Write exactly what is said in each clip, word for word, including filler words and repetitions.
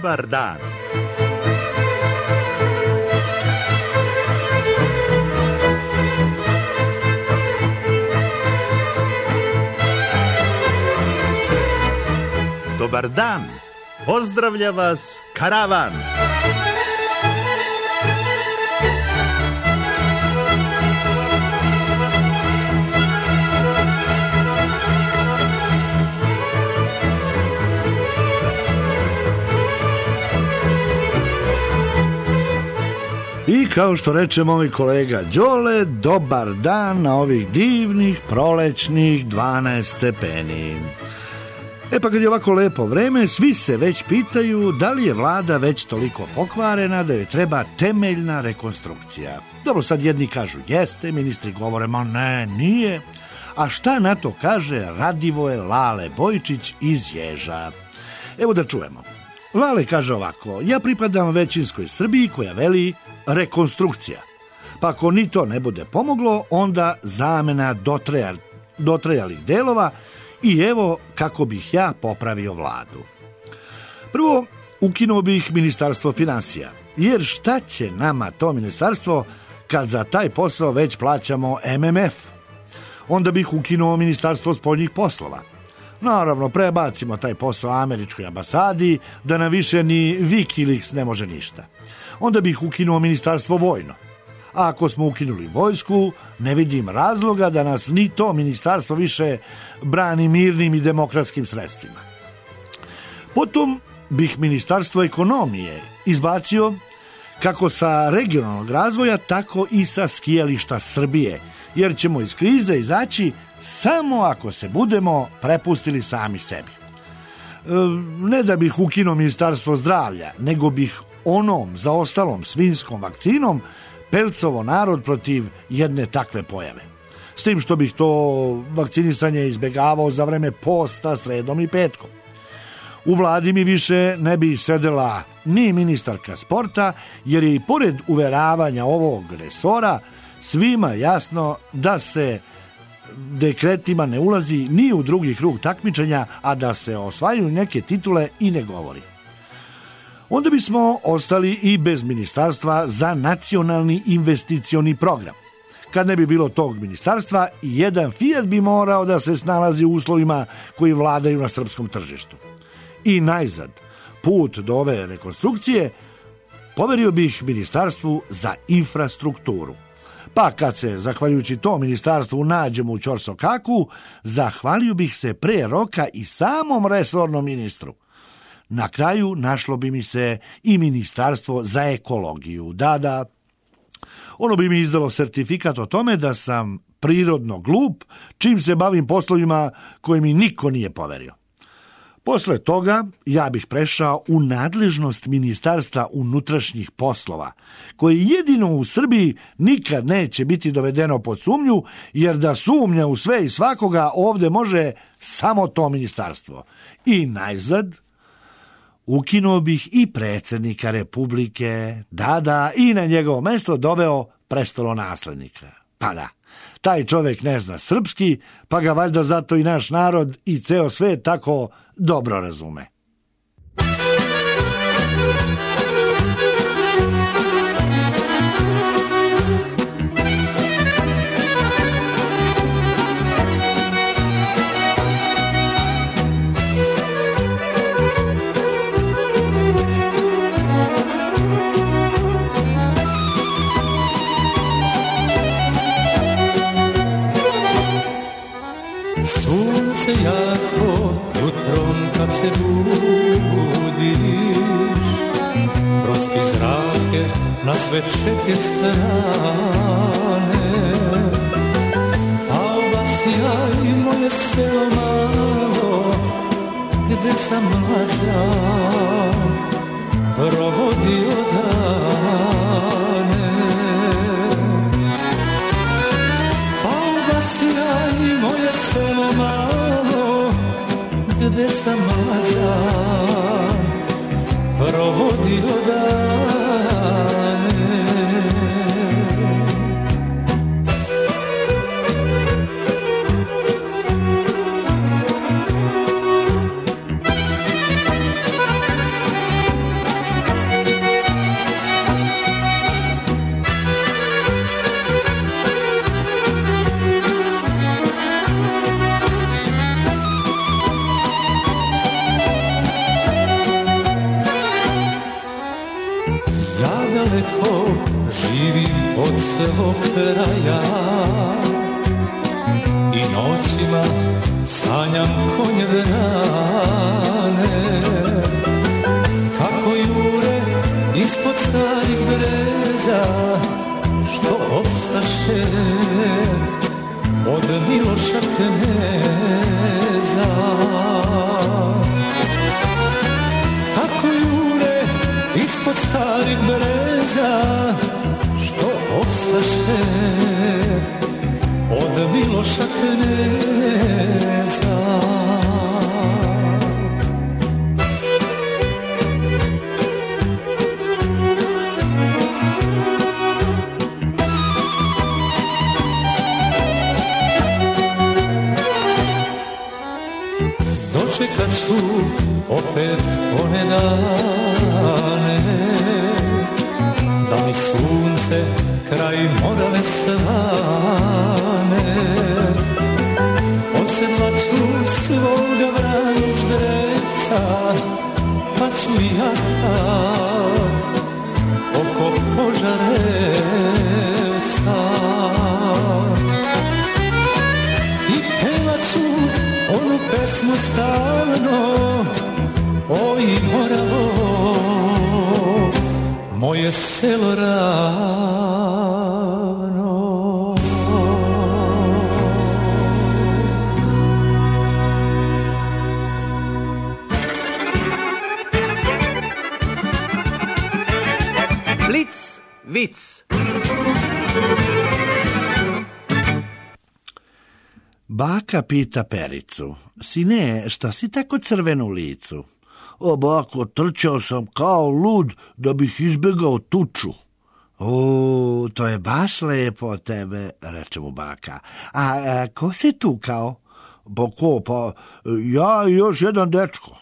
Dobar dan. Dobar dan. Pozdravlja vas karavan. I kao što reče moj kolega Đole, dobar dan na ovih divnih prolećnih dvanaest stepeni. E pa kad je ovako lepo vreme, svi se već pitaju da li je vlada već toliko pokvarena da joj treba temeljna rekonstrukcija. Dobro, sad jedni kažu jeste, ministri govore ma ne, nije. A šta na to kaže Radivoje Lale Bojičić iz Ježa? Evo da čujemo. Lale kaže ovako: ja pripadam većinskoj Srbiji koja veli rekonstrukcija. Pa ako ni to ne bude pomoglo, onda zamena dotraja, dotrajalih delova i evo kako bih ja popravio vladu. Prvo, ukinuo bih ministarstvo finansija, jer šta će nama to ministarstvo kad za taj posao već plaćamo M M F? Onda bih ukinuo ministarstvo spoljnih poslova. Naravno, prebacimo taj posao američkoj ambasadi, da nam više ni Wikileaks ne može ništa. Onda bih ukinuo ministarstvo vojno. A ako smo ukinuli vojsku, ne vidim razloga da nas ni to ministarstvo više brani mirnim i demokratskim sredstvima. Potom bih ministarstvo ekonomije izbacio kako sa regionalnog razvoja, tako i sa skijališta Srbije, jer ćemo iz krize izaći samo ako se budemo prepustili sami sebi. E, ne da bih ukinuo ministarstvo zdravlja, nego bih onom zaostalom svinjskom vakcinom pelcovo narod protiv jedne takve pojave. S tim što bih to vakcinisanje izbjegavao za vreme posta sredom i petkom. U vladi mi više ne bi sedela ni ministarka sporta, jer je i pored uveravanja ovog resora svima jasno da se dekretima ne ulazi ni u drugi krug takmičenja, a da se osvajaju neke titule i ne govori. Onda bismo ostali i bez ministarstva za nacionalni investicioni program. Kad ne bi bilo tog ministarstva, jedan Fiat bi morao da se snalazi u uslovima koji vladaju na srpskom tržištu. I najzad, put do ove rekonstrukcije poverio bih ministarstvu za infrastrukturu. Pa kad se, zahvaljujući tom ministarstvu, nađemo u ćorsokaku, zahvalio bih se pre roka i samom resornom ministru. Na kraju našlo bi mi se i ministarstvo za ekologiju. Da, da, ono bi mi izdalo sertifikat o tome da sam prirodno glup, čim se bavim poslovima koje mi niko nije poverio. Posle toga ja bih prešao u nadležnost ministarstva unutrašnjih poslova, koje jedino u Srbiji nikad neće biti dovedeno pod sumnju, jer da sumnja u sve i svakoga ovde može samo to ministarstvo. I najzad, ukinuo bih i predsjednika Republike, da, da, i na njegovo mesto doveo prestolonaslednika. Pa da, taj čovjek ne zna srpski, pa ga valjda zato i naš narod i ceo svet tako dobro razume. Sunce jako jutrom kad se budiš, prosti zrake na sve četiri strane, a obasja i moje selo malo, gde sam mlađan provodio dane. A obasja i moje selo malo, gde sam mlađan provodio dane. daleko živim od svog kraja i noćima sanjam konje vrane kako jure ispod starih breza što ostaše od Miloša kneza. Kako jure ispod starih breza što ostaše od Miloša kneza. Dočekat ću opet one dane da mi sunce kraj Morave svane. Odsedlat ću svoga vranog ždrebca pa ću ja oko Požarevca i pevat ću onu pesmu stalno, oj Moravo, moje selo ravno. Blic, vic. Baka pita Pericu: sine, šta si tako crven u licu? O, bako, trčao sam kao lud da bih izbegao tuču. O, to je baš lepo od tebe, reče mu baka. A, a ko si tu kao? Pa ko, pa ja i još jedan dečko.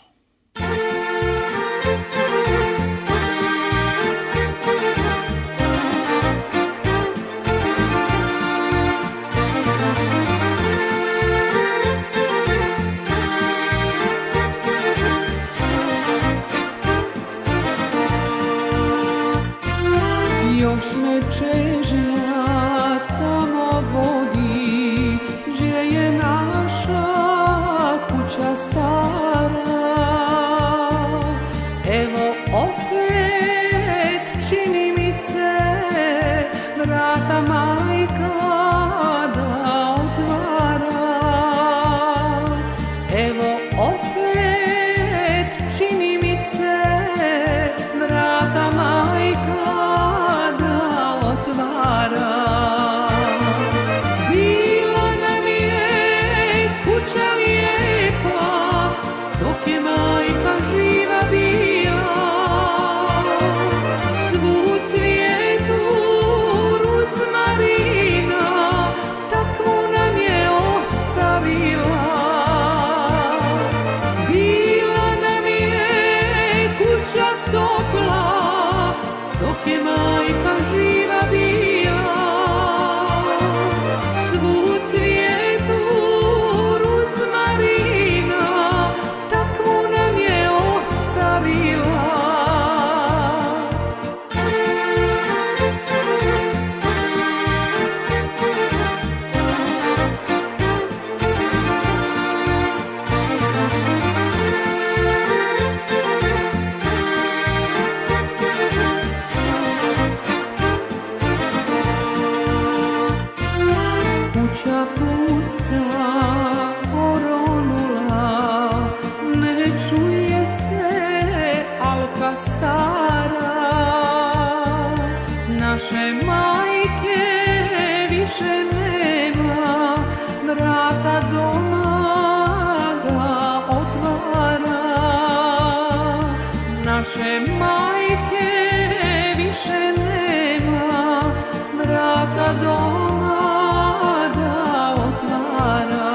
Još me čežnja tamo vodi, gdje je naša kuća stara. Evo opet čini mi se vrata majka da otvara. Evo opet čini mi se vrata majka otvara. Bila nam je kuća lijepa dok je majka živa bila. Svu cvijetu ruzmarina takvu nam je ostavila. Bila nam je kuća topla dok je majka živa bila. Svu cvijetu ruzmarina takvu nam je ostavila. Kuća pusta, oronula, ne čuje se alka stara. Naše majke više nema, vrata doma da otvara. Naše majke više nema, vrata doma da otvara.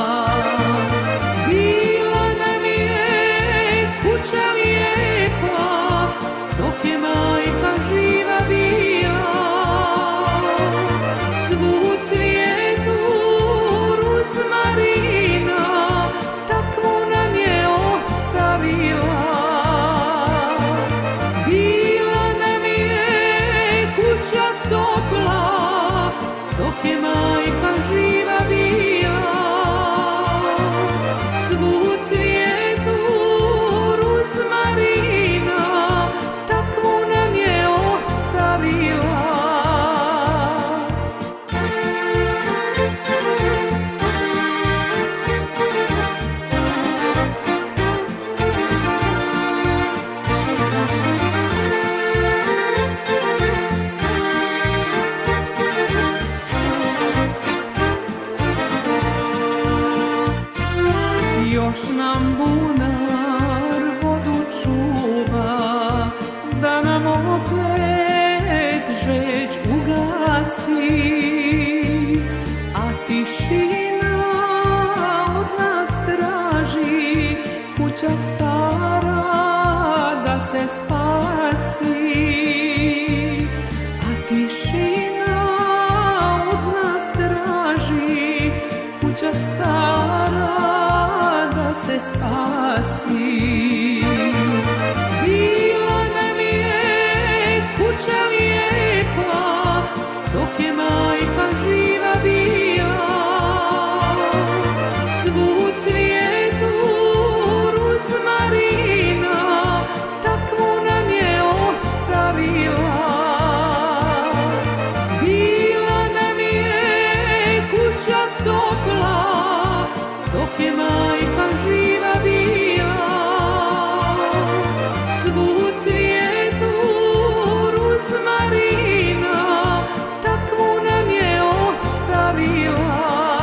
Bila nam je kuća lijepa dok je majka živa bila. Svu cvijetu ruzmarina takvu nam je ostavila. Bila nam je nam bunar vodu čuva, da nam opet žeć ugasi, a tišina od nas traži, kuća stara da se spasi, a tišina od nas traži, kuća stara da se spasi. Bila nam je kuća lijepa, dok je majka živa bila, svu cvijetu ruzmarina, takvu nam je ostavila. Bila nam je kuća topla, dok je majka živa bila, svu cvijetu ruzmarina, takvu nam je ostavila.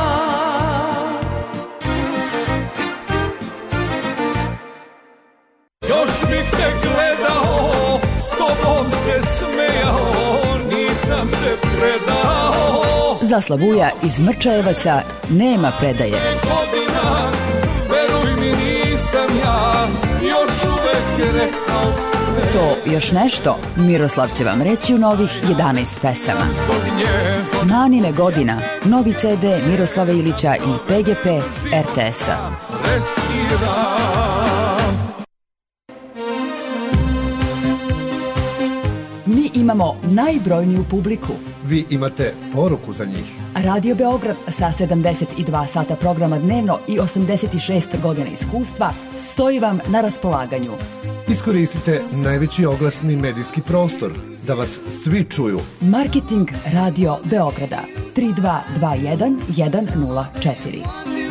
Još bih te gledao, s tobom se smejao, nisam se predao. Za Slavuja iz Mrčajevaca nema predaje. Godina, veruj mi nisam ja, još uvek rekao sve. To još nešto Miroslav će vam reći u novih jedanaest pesama. Zbog nje Nanine godina, novi ce de Miroslava Ilića i pe ge pe er te es-a. respiram. Mi imamo najbrojniju publiku. Vi imate poruku za njih. Radio Beograd sa sedamdeset dva sata programa dnevno i osamdeset šest godina iskustva stoji vam na raspolaganju. Iskoristite najveći oglasni medijski prostor da vas svi čuju. Marketing Radio Beograda tri dva dva jedan jedan nula četiri.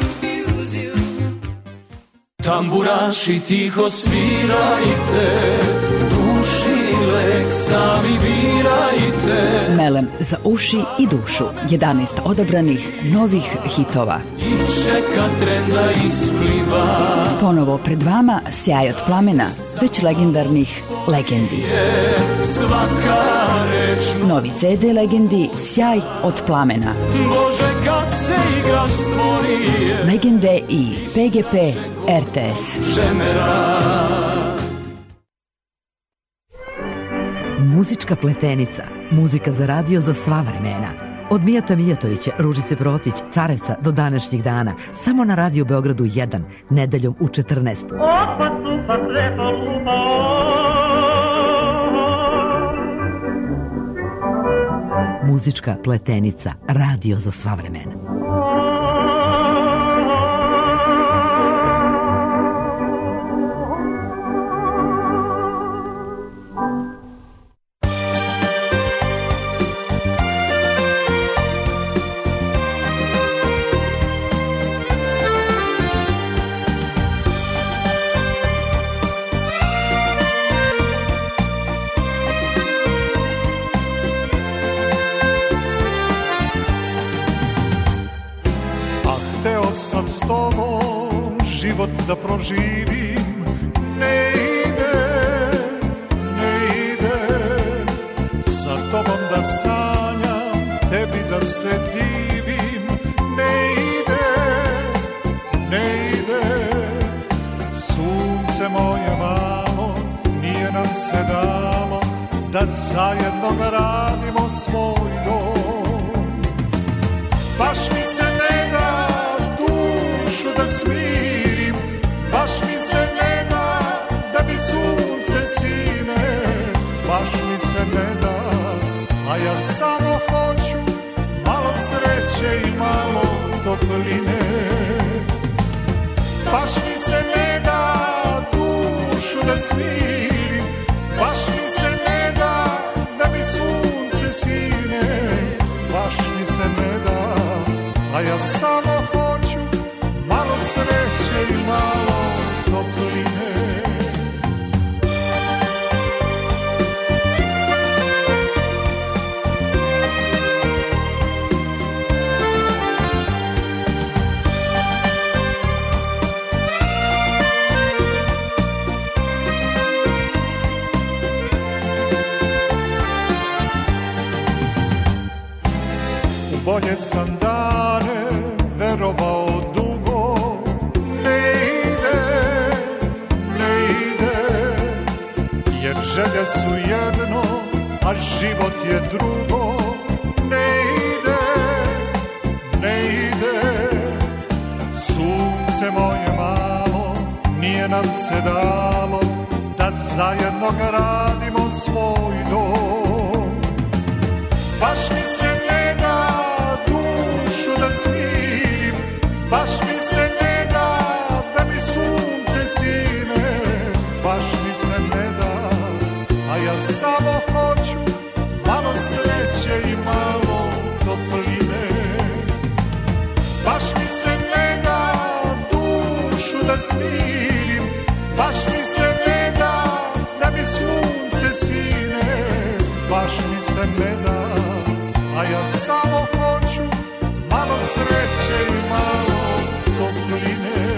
Tamburaši tiho svirajte, duši lek sami birajte. Melem za uši i dušu. jedanaest odabranih novih hitova. I čeka trenda ispliva. Ponovo pred vama sjaj od plamena, već legendarnih legendi. Svaka reč, Novi ce de legendi Sjaj od plamena. Bože kad se igraš stvorije, Legende i pe ge pe er te es. šemera. Muzička pletenica. Muzika za radio za sva vremena. Od Mijata Mijatovića, Ružice Protić, Carevca do današnjih dana. Samo na Radio Beogradu jedan, nedeljom u četrnaest. Opa, supa, trepa, lupa. Muzička pletenica. Radio za sva vremena. Sam s tobom život da proživim, ne ide, ne ide. Sa tobom da sanjam, tebi da se divim, ne ide, ne ide. Sunce moje malo, nije nam se dalo da zajedno gradimo svoj dom. Baš mi se ne da da smirim, baš mi se ne da da mi sunce sine, baš mi se ne da, a ja samo hoću malo sreće i malo topline. Baš mi se ne da dušu da smirim, baš mi se ne da da mi sunce sine, baš mi se ne da, a ja samo hoću malo sreće i malo topline. sam dane verovao dugo, ne ide, ne ide, jer želje su jedno, a život je drugo, ne ide, ne ide, sunce moje malo, nije nam se dalo, da zajedno gradimo svoj dom. Baš mi se ne da dušu da smirim, baš mi se ne da da mi sunce sine, baš mi se ne da, a ja samo hoću malo sreće i malo topline. Baš mi se ne da dušu da smirim, baš mi se ne da da mi sunce sine, baš mi se ne da, a ja samo hoću malo sreće i malo topline.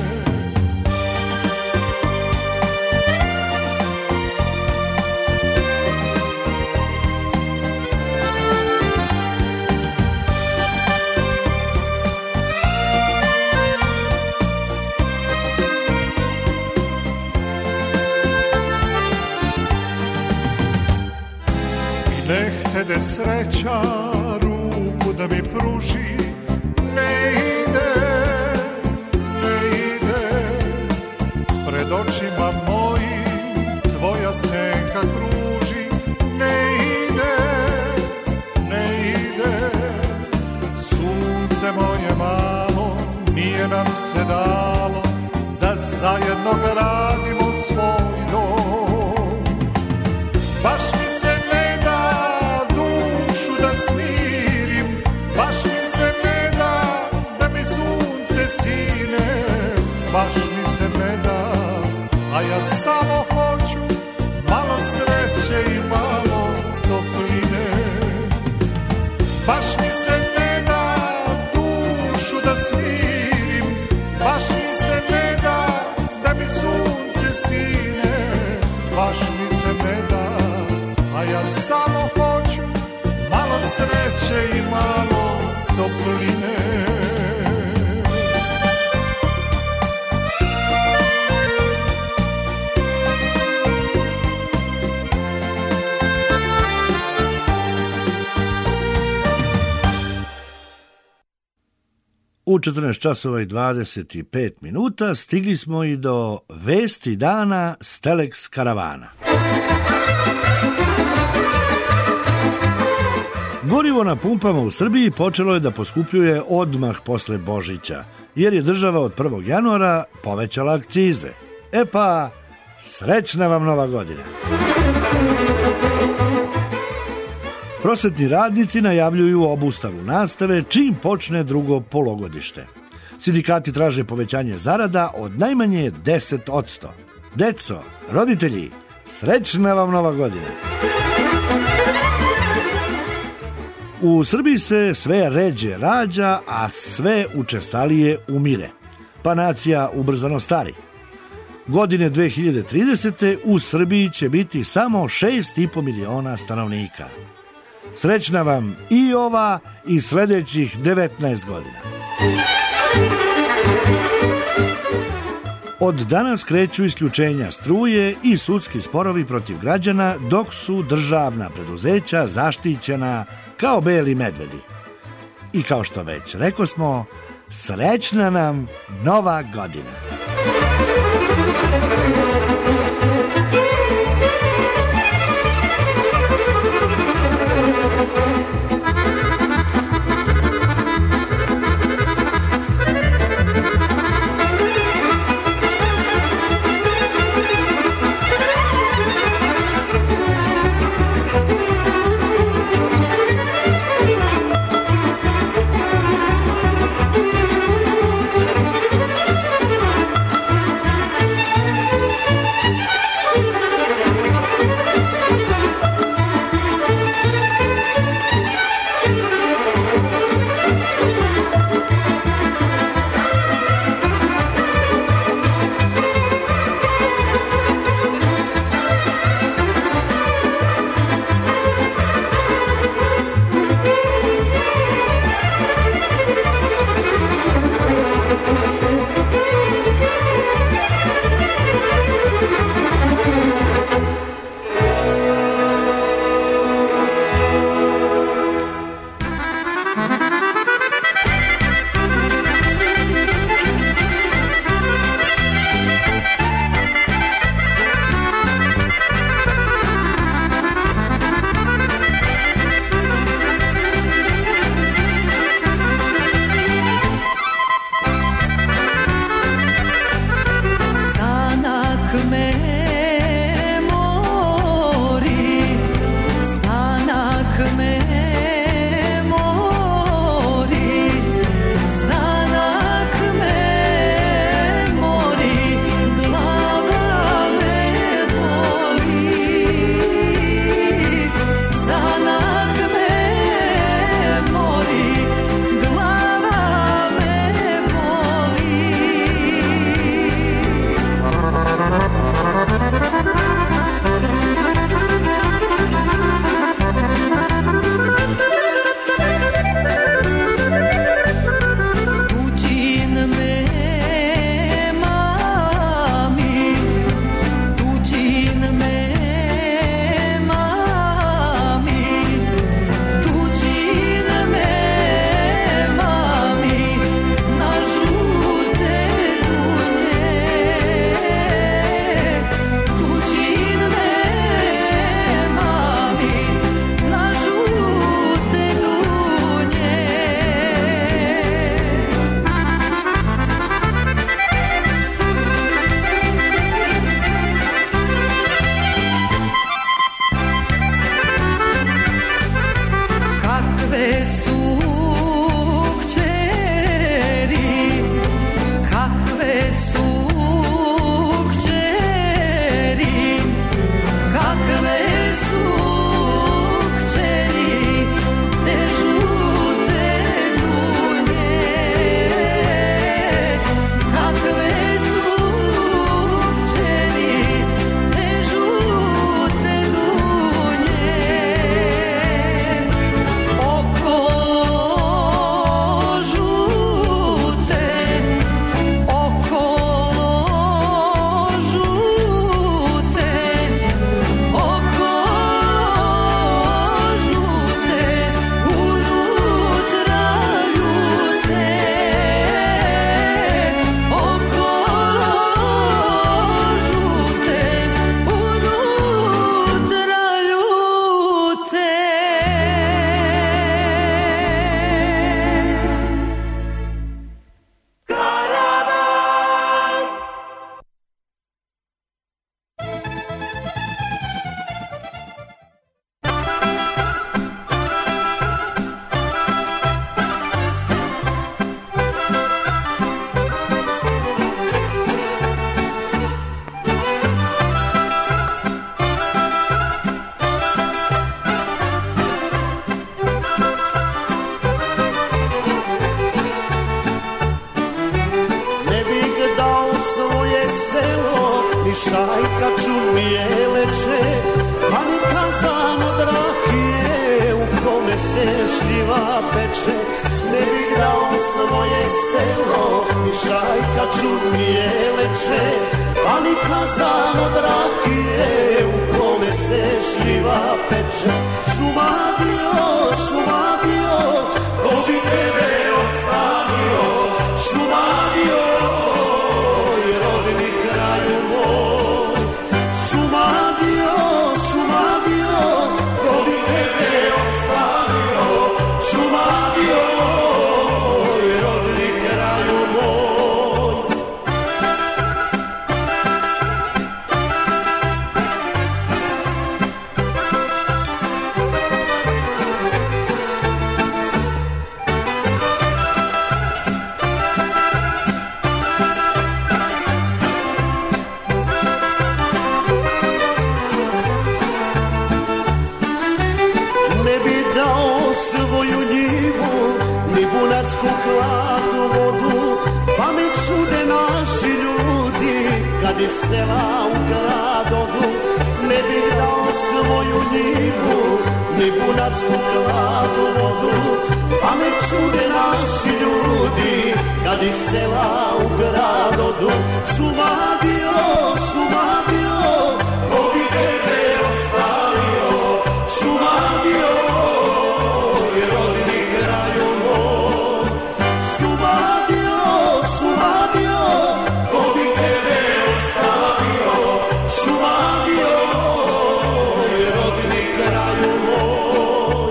Ne htede sreća ruku da mi pruži, ne ide, ne ide, pred očima mojim tvoja senka kruži, ne ide, ne ide, sunce moje malo, nije nam se dalo, da zajedno gradimo svoj dom. Baš mi se ne da dušu da smirim, baš mi se ne da da mi sunce sine, baš mi se ne da, a ja samo hoću malo sreće i malo topline. Baš mi se ne da dušu da smirim, baš mi se ne da da mi sunce sine, baš mi se ne da, a ja samo hoću malo sreće i malo topline. U četrnaest časova i dvadeset pet minuta stigli smo i do vesti dana s Telex karavana. Gorivo na pumpama u Srbiji počelo je da poskupljuje odmah posle Božića, jer je država od prvog januara povećala akcize. E pa, srećna vam nova godina! Prosvetni radnici najavljuju obustavu nastave čim počne drugo polugodište. Sindikati traže povećanje zarada od najmanje deset posto. Deco, roditelji, srećna vam nova godina! U Srbiji se sve ređe rađa, a sve učestalije umire, pa nacija ubrzano stari. Godine dve hiljade tridesete. u Srbiji će biti samo šest i po miliona stanovnika. Srećna vam i ova i sledećih devetnaest godina. Od danas kreću isključenja struje i sudski sporovi protiv građana, dok su državna preduzeća zaštićena kao beli medvedi. I kao što već rekosmo, srećna nam nova godina! selo, ni šajka čudnije leče, pa ni kazan od rakije u kome se šljiva peče. Ne bih dao svoje selo, ni šajka čudnije leče, pa ni kazan od rakije u kome se šljiva peče. Šuma bio, šuma bio, ko bi tebe ostavio, šuma bio i rodni kraju moj. Šuma bio, šuma bio, ko bi tebe ostavio, šuma bio i rodni kraju moj. Bunarsku hladnu vodu, pa me čude naši ljudi kad iz sela u grad odu. Ne bih dao svoju njivu, ni bunarsku hladnu vodu, pa me čude naši ljudi kad iz sela u grad odu. Šuma bio, šuma bio, ko bi tebe ostavio, šuma bio i rodni kraju moj. Šuma bio, šuma bio, ko bi tebe ostavio, šuma bio i rodni kraju moj.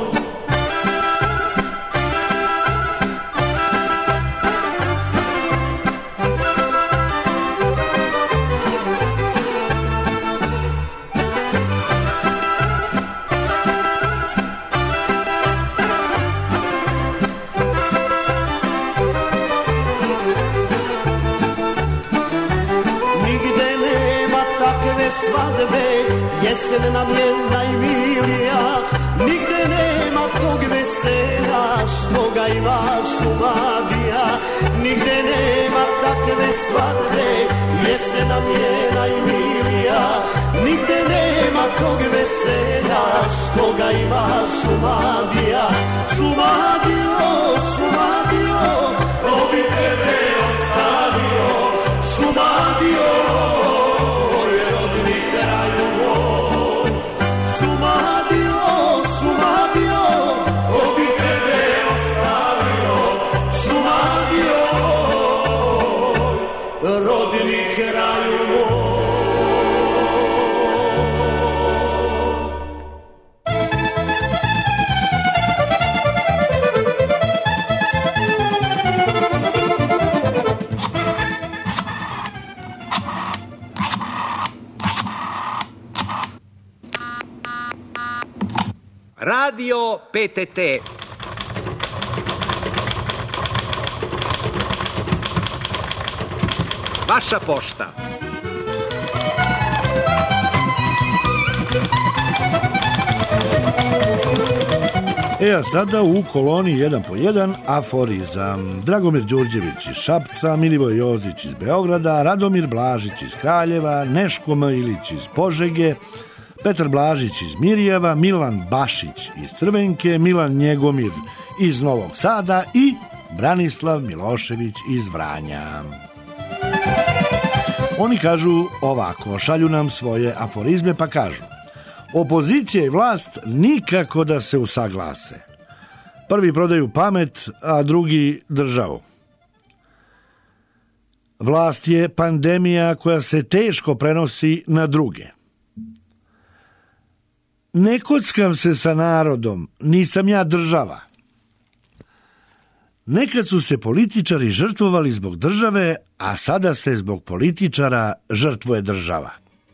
Svadbe, jesen nam je najmilija, nigde nema tog veselja što ga ima Šumadija. Nigde nema takve svadbe, jesen nam je najmilija, nigde nema tog veselja što ga ima Šumadija. Šumadio, Šumadio, ko bi tebe ostavio, Šumadio kraju moj. Šumadio, Šumadio, ko bi tebe ostavio, Šumadio, rodni kraju moj. Radio P T T. Vaša pošta. E, a sada u koloni jedan po jedan aforizam. Dragomir Đurđević iz Šapca, Milivoj Jozić iz Beograda, Radomir Blažić iz Kraljeva, Neško M. Ilić iz Požege, Petar Blažić iz Mirjeva, Milan Bašić iz Crvenke, Milan Njegomir iz Novog Sada i Branislav Milošević iz Vranja. Oni kažu ovako, šalju nam svoje aforizme pa kažu: opozicija i vlast nikako da se usaglase. Prvi prodaju pamet, a drugi državu. Vlast je pandemija koja se teško prenosi na druge. Ne kockam se sa narodom, nisam ja država. Nekad su se političari žrtvovali zbog države, a sada se zbog političara žrtvuje država.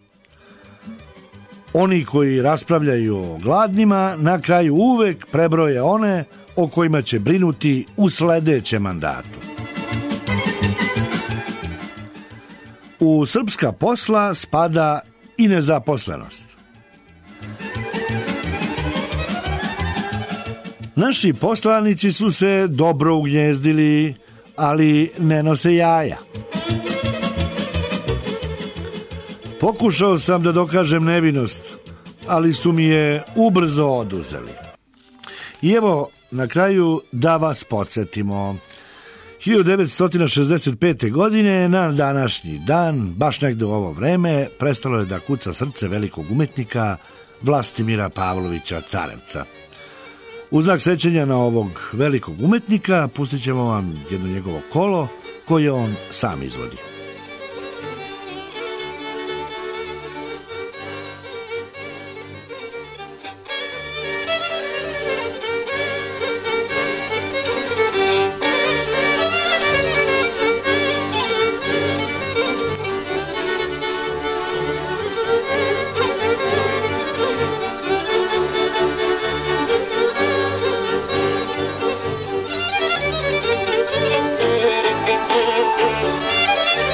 Oni koji raspravljaju o gladnima na kraju uvek prebroje one o kojima će brinuti u sledećem mandatu. U srpska posla spada i nezaposlenost. Naši poslanici su se dobro ugnjezdili, ali ne nose jaja. Pokušao sam da dokažem nevinost, ali su mi je ubrzo oduzeli. I evo, na kraju da vas podsjetimo. hiljadu devetsto šezdeset pete. godine, na današnji dan, baš negde u ovo vreme, prestalo je da kuca srce velikog umetnika Vlastimira Pavlovića Carevca. U znak sećanja na ovog velikog umetnika pustit ćemo vam jedno njegovo kolo koje on sam izvodi. Thank you.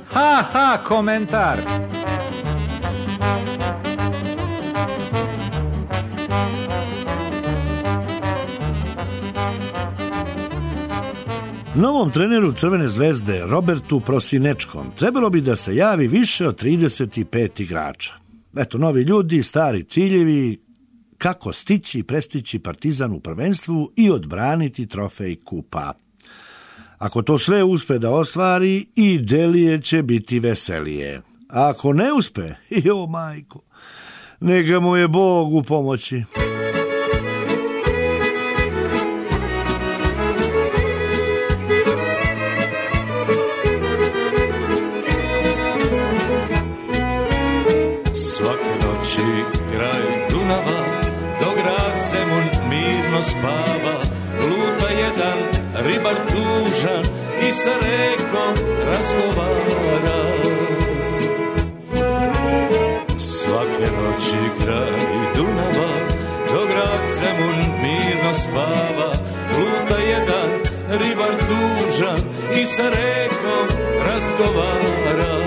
Ha, ha, komentar. Novom treneru Crvene zvezde, Robertu Prosinečkom, trebalo bi da se javi više od trideset pet igrača. Eto, novi ljudi, stari ciljevi, kako stići i prestići Partizan u prvenstvu i odbraniti trofej kupa. Ako to sve uspe da ostvari, i Delije će biti veselije. A ako ne uspe, jo majko, neka mu je Bog u pomoći. Spava, luta jedan ribar tužan i sa rekom razgovara. Svake noći kraj Dunava, dok grad Zemun mirno spava, luta jedan ribar tužan i sa rekom razgovara.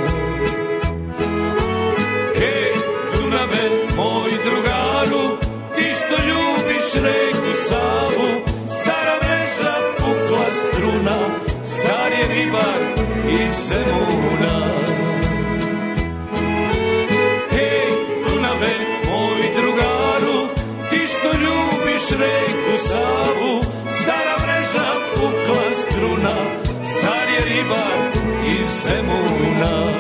Hej, Dunave, moj drugaru, ti što ljubiš reku Savu, stara mreža pukla struna, star je ribar iz Zemuna. Hej, Dunave, moj drugaru, ti što ljubiš reku Savu, stara mreža pukla struna, star je ribar iz Zemuna.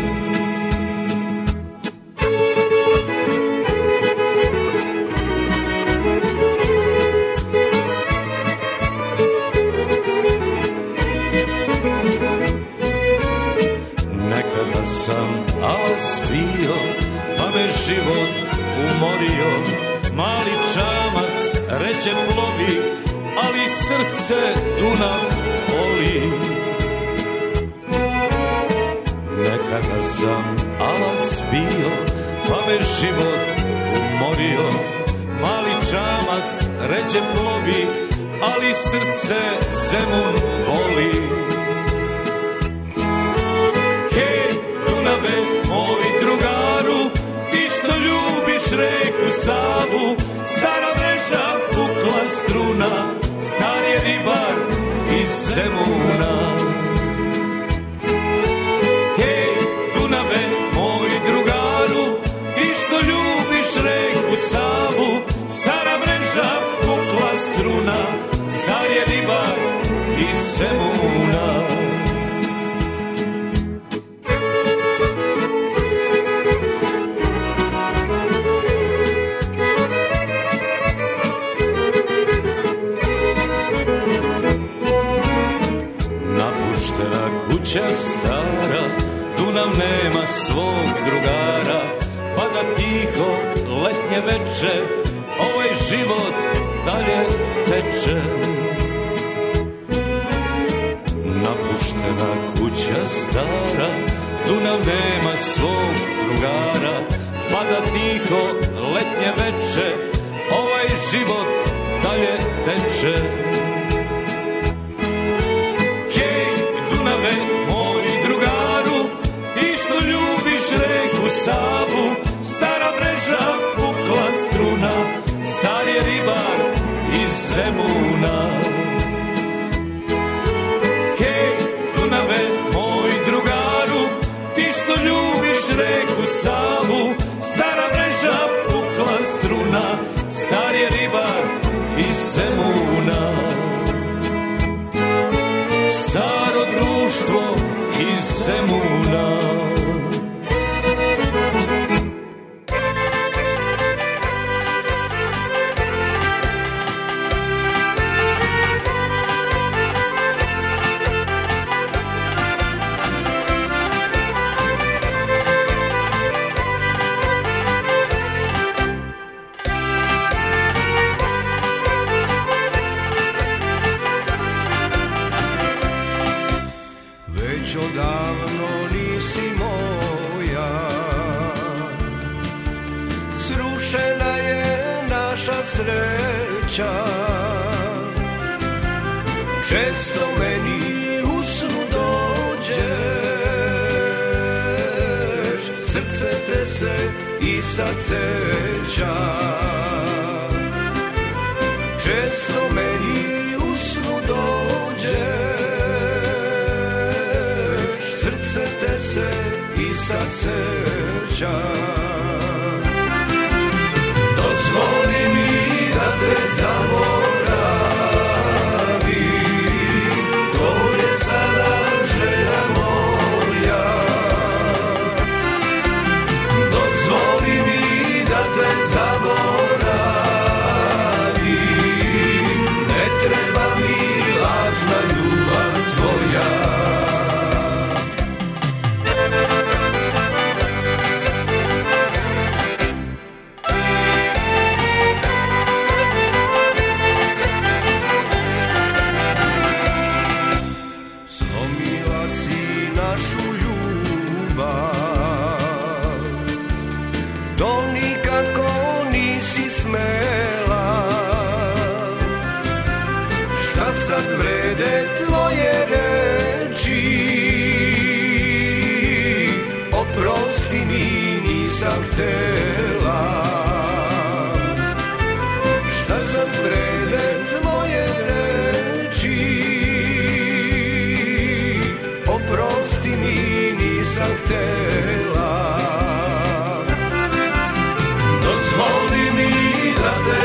Život umorio, mali čamac reče plovi, ali srce Dunav voli. Nekada sam alas bio, pa me život umorio, mali čamac reče plovi, ali srce Zemun voli. Hej, Dunave, moj drugaru, što ljubiš reku Savu, stara mreža pukla struna, star je ribar iz Zemuna. Hej, Dunave, moj drugaru, ti što ljubiš reku Savu, stara mreža pukla struna, star je ribar iz Zemuna. Kuća stara, Dunav nema svog drugara, pa da tiho letnje veče, ovaj život dalje teče. Napuštena kuća stara, Dunav nema svog drugara, pa da tiho letnje veče, ovaj život dalje teče. Moj drugaru, ti što ljubiš reku Savu, stara mreža pukla struna, star je ribar iz Zemuna. Hej, Dunave, moj drugaru, ti što ljubiš reku Savu, stara mreža pukla struna, star je ribar iz Zemuna. Staro društvo iz Zemuna. Odavno nisi moja, srušena je naša sreća, često meni u snu dođe se i sad seća. Često meni u snu dođeš, srce te se i sad seća. Dozvoli mi da te zaboravim, to je sada želja moja. Dozvoli mi da te zaboravim, ne treba mi lažna ljubav tvoja. Slomila si našu ljubav, to nikako nisi smela. Šta sad vrede tvoje reči, oprosti mi, nisam htela. Šta sad vrede tvoje reči, oprosti mi, nisam htela. Dozvoli mi da te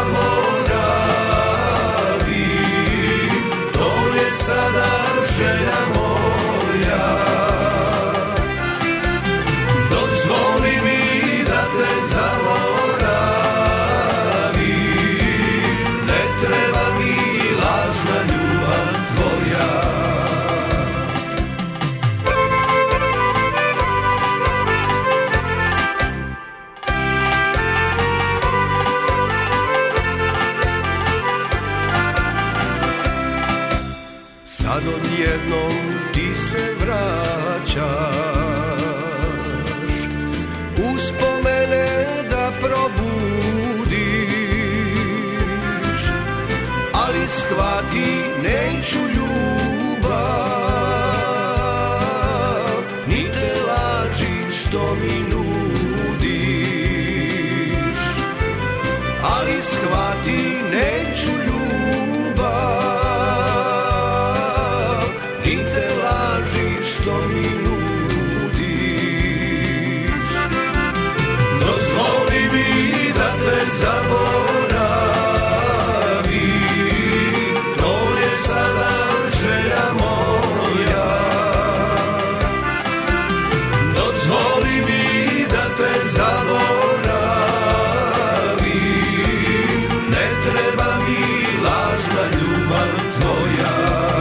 zaboravim, to je sada želja moja. Dozvoli mi da te zaboravim, ne treba mi lažna ljubav tvoja. Sad odjednom ti se vraćaš, uspomene da probudiš, ali shvati neću ljubav, ni te laži što mi nudiš, ali shvati neću ljubav, ni te laži što mi nudiš. Dozvoli mi da te zaboravim, to je sada želja moja. Dozvoli mi da te zaboravim, ne treba mi lažna ljubav tvoja.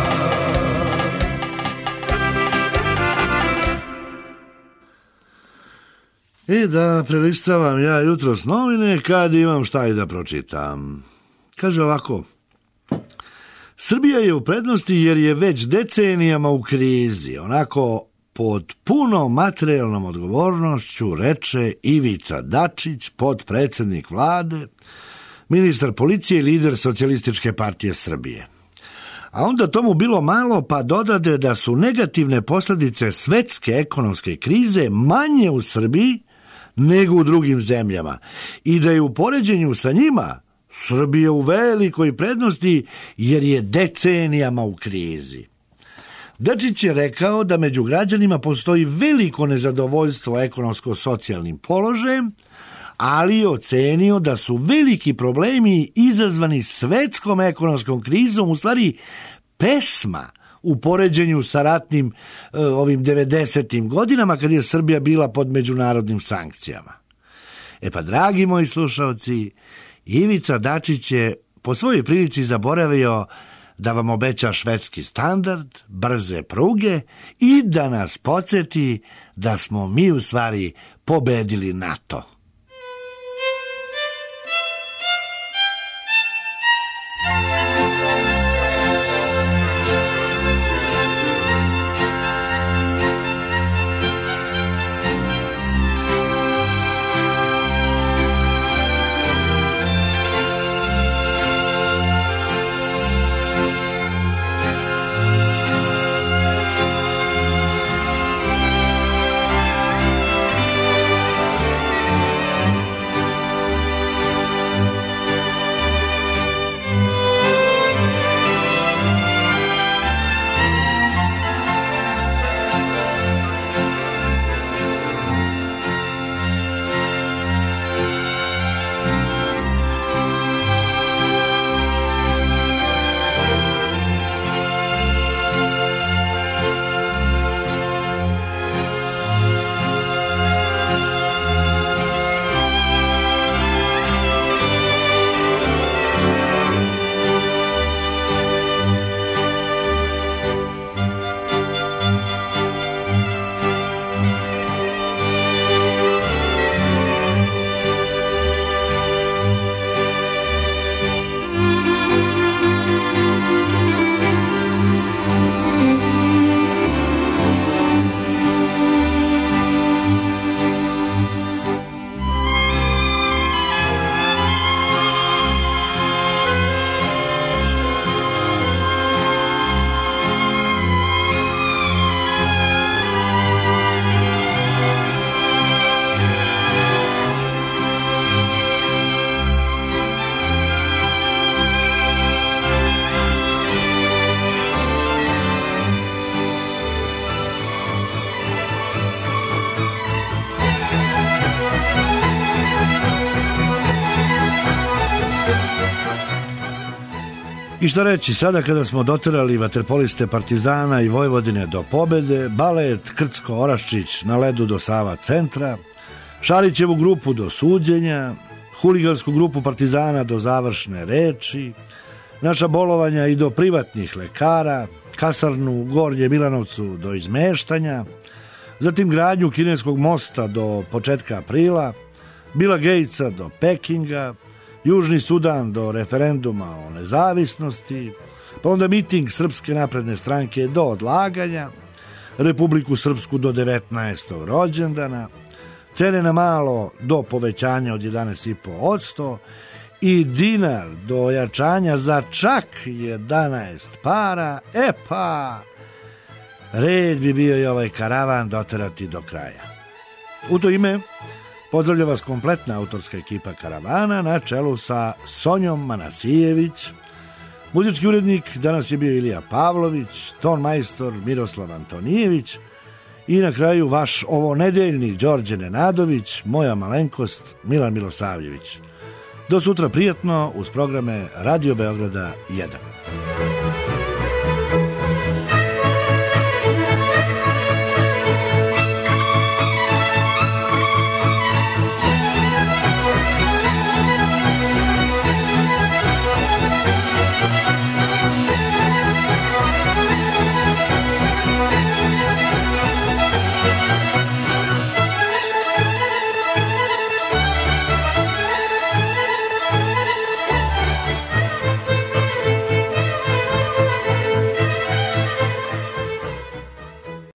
I da prelistavam ja jutros novine kad imam šta i da pročitam. Kaže ovako: Srbija je u prednosti jer je već decenijama u krizi, onako pod punom materijalnom odgovornošću, reče Ivica Dačić, potpredsednik vlade, ministar policije i lider Socijalističke partije Srbije. A onda tomu bilo malo, pa dodade da su negativne posljedice svetske ekonomske krize manje u Srbiji nego u drugim zemljama i da je u poređenju sa njima Srbija u velikoj prednosti jer je decenijama u krizi. Dačić je rekao da među građanima postoji veliko nezadovoljstvo ekonomsko-socijalnim položajem, ali je ocenio da su veliki problemi izazvani svetskom ekonomskom krizom u stvari pesma u poređenju sa ratnim e, ovim devedesetim godinama kad je Srbija bila pod međunarodnim sankcijama. E pa, dragi moji slušalci, Ivica Dačić je po svojoj prilici zaboravio da vam obeća švedski standard, brze pruge i da nas podsjeti da smo mi u stvari pobedili NATO. I šta reći, sada kada smo doterali vaterpoliste Partizana i Vojvodine do pobede, balet Krcko-Oraščić na ledu do Sava centra, Šarićevu grupu do suđenja, huligansku grupu Partizana do završne reči, naša bolovanja i do privatnih lekara, kasarnu u Gornje Milanovcu do izmeštanja, zatim gradnju kineskog mosta do početka aprila, Billa Gatesa do Pekinga, Južni Sudan do referenduma o nezavisnosti, pa onda miting Srpske napredne stranke do odlaganja, Republiku Srpsku do devetnaestog rođendana, cene na malo do povećanja od jedanaest zarez pet posto i dinar do ojačanja za čak jedanaest para. E pa, red bi bio i ovaj karavan doterati do kraja. U to ime pozdravlja vas kompletna autorska ekipa Karavana na čelu sa Sonjom Manasijević. Muzički urednik danas je bio Ilija Pavlović, ton majstor Miroslav Antonijević i na kraju vaš ovo nedeljni Đorđe Nenadović, moja malenkost Milan Milosavljević. Do sutra prijatno uz programe Radio Beograda jedan.